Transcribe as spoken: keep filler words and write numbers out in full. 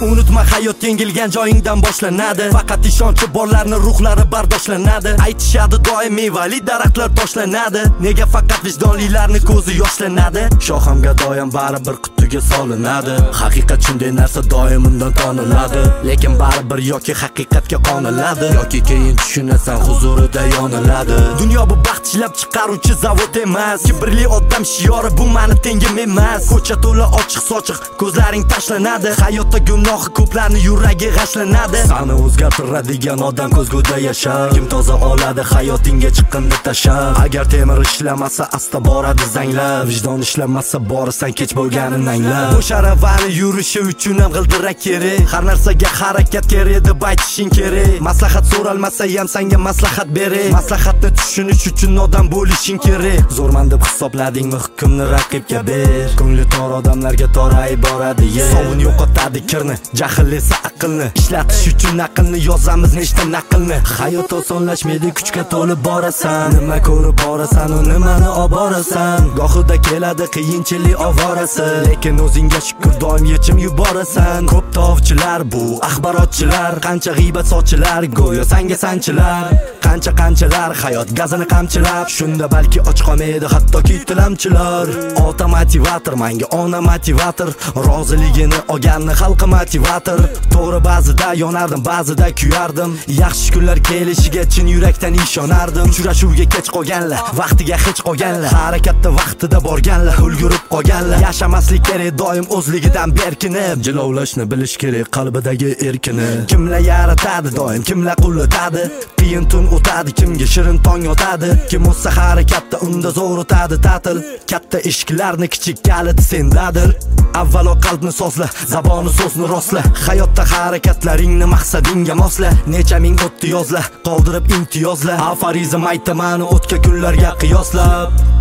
Unutma, hayot yengilgan joyingdan boshlanadi. Faqat ishonchi borlarni ruhlari bardoshlanadi. Aytishadi doim mevali daraxtlar toshlanadi. Nega faqat vijdonlilarni ko'zi yoshlanadi? Shohamga doim baribir qutiga solinadi. Haqiqat shunday narsa doim undan toniladi. Lekin baribir yoki haqiqatga qoniladi, yoki keyin tushunasan huzurida yoniladi. Dunyo bu baxt ishlab chiqaruvchi zavod emas. Kibrli odam shiori bu meni tengim emas. Ko'cha to'la ochiq sochiq, ko'zlaring tashlanadi. Hayotda gunohi ko'plarni yuragi g'ashlanadi. Sani o'zgartiradigan odam ko'zguda yashar. Kim toza oladi hayotingga chiqqanda tashab. Agar temir ishlamasa asta boradi zanglab. Vijdon ishlamasa borisan kech bo'lganini anglab. Bu sharavani yurishi uchun ham g'ildirak kerak. Har narsaga harakat kerak deb aytishing kerak. Maslahat so'ralmasa ham senga maslahat beray. Maslahatni tushunish uchun odam bo'lishing kerak. Zo'rman deb hisobladingmi hukmni raqibga ber. Ko'ngli tor odamlarga toray boradi yer. Sovun yo'qotadi kirni, jahl esa aqlni. Ishlatish uchun aqlni yozamiz nechta naqlni. Hayot osonlashmaydi, kuchga to'lib borasan. Nima ko'rib borasan, u nimani olib borasan. Gohida keladi qiyinchilik ovorasi, lekin o'zingga shukr doim yechim yuborasan. Ko'p tovchilar bu axborotchilar, qancha g'iybat sochilar, go'yo senga sanchilar. Qancha qanchalar hayot gazini qamchilab, shunda balki och qolmaydi hattoki tilamchilar. Ota motivator, menga ona motivator, roziligini olganni xalqi motivator. To'g'ri ba'zida yonardim, ba'zida kuyardim. Yaxshi kunlar kelishiga chin yurakdan ishonardim. Uchrashuvga kech qolganlar, vaqtiga hech qolganlar, harakatda vaqtida borganlar, ulgurib qolganlar. Yashamaslik kerak doim o'zligidan berkinib, jilovlashni bilish kerak qalbidagi erkini. Kimlar yaratadi doim, kimlar qullatadi. Qiyin tun o'tadi, kimga shirin tong otadi. Kim o'tsa harakatda unda zo'r o'tadi ta'til. Katta eshiklarni kichik kaliti sendadir. Avvalo qalbni sozla, zaboni so'zni rostla. Hayotda harakatlaringni maqsadingga mosla. Necha ming o'tdi yozla, qoldirib imtiyozla. Aforizm aytaman o'tga kunlarga qiyoslab.